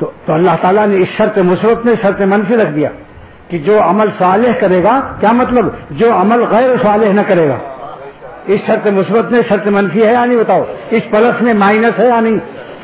تو اللہ تعالیٰ نے اس شرط مثبت میں شرط منفی رکھ دیا کہ جو عمل صالح کرے گا، کیا مطلب جو عمل غیر صالح نہ کرے گا. اس شرط مثبت میں شرط منفی ہے یا نہیں بتاؤ؟ اس پلس میں مائنس ہے یا نہیں؟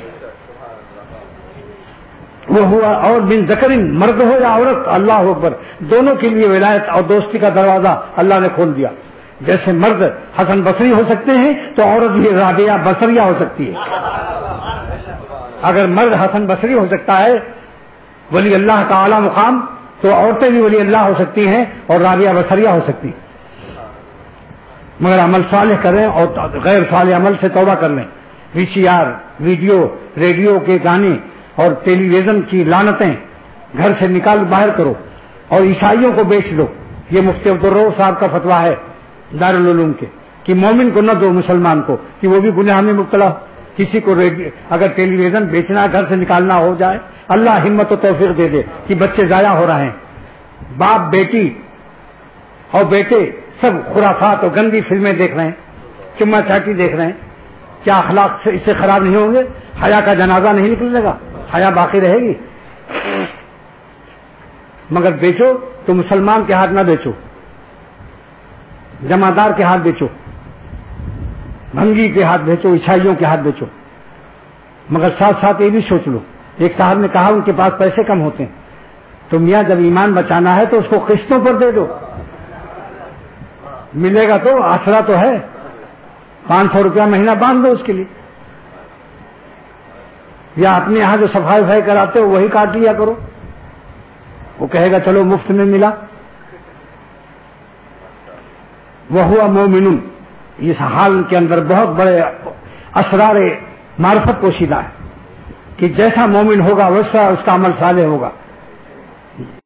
وہ ہوا اور بن ذکرن، مرد ہو یا عورت، اللہ اکبر، دونوں کے لیے ولایت اور دوستی کا دروازہ اللہ نے کھول دیا. جیسے مرد حسن بصری ہو سکتے ہیں تو عورت بھی رابعہ بصریہ ہو سکتی ہے. اگر مرد حسن بصری ہو سکتا ہے ولی اللہ کا اعلیٰ مقام، تو عورتیں بھی ولی اللہ ہو سکتی ہیں اور رابعہ بصریہ ہو سکتی ہیں. مگر عمل صالح کریں اور غیر صالح عمل سے توبہ کر لیں. V C R, video, radio کے گانے اور ٹیلی ویژن کی لعنتیں گھر سے نکال باہر کرو اور عیسائیوں کو بیچ دو. یہ مفتی عبدالرؤف صاحب کا فتویٰ ہے دارالعلوم کے کہ مومن کو نہ دو، مسلمان کو، کہ وہ بھی گناہ میں مبتلا ہو. کسی کو اگر ٹیلی ویژن بیچنا گھر سے نکالنا ہو جائے، اللہ ہمت و توفیق دے دے کہ بچے ضائع ہو رہے ہیں. باپ بیٹی اور بیٹے سب خرافات اور گندی فلمیں دیکھ رہے ہیں، چما چاٹی دیکھ رہے ہیں. کیا اخلاق سے اس سے خراب نہیں ہوں گے؟ حیا کا جنازہ نہیں نکلے گا، حیا باقی رہے گی. مگر بیچو تو مسلمان کے ہاتھ نہ بیچو، جمعدار کے ہاتھ بیچو، بھنگی کے ہاتھ بیچو، عیسائیوں کے ہاتھ بیچو. مگر ساتھ ساتھ یہ بھی سوچ لو، ایک صاحب نے کہا ان کے پاس پیسے کم ہوتے ہیں، تو میاں جب ایمان بچانا ہے تو اس کو قسطوں پر دے دو، ملے گا تو آسرا تو ہے. 500 روپیہ مہینہ باندھ دو اس کے لیے، یا اپنے یہاں جو صفائی وفائی کراتے ہو وہی کاٹ لیا کرو. وہ کہے گا چلو مفت میں ملا. وہ ہوا مومن، اس حال کے اندر بہت بڑے اسرار معرفت پوشیدہ ہے کہ جیسا مومن ہوگا ویسا اس کا عمل صالح ہوگا.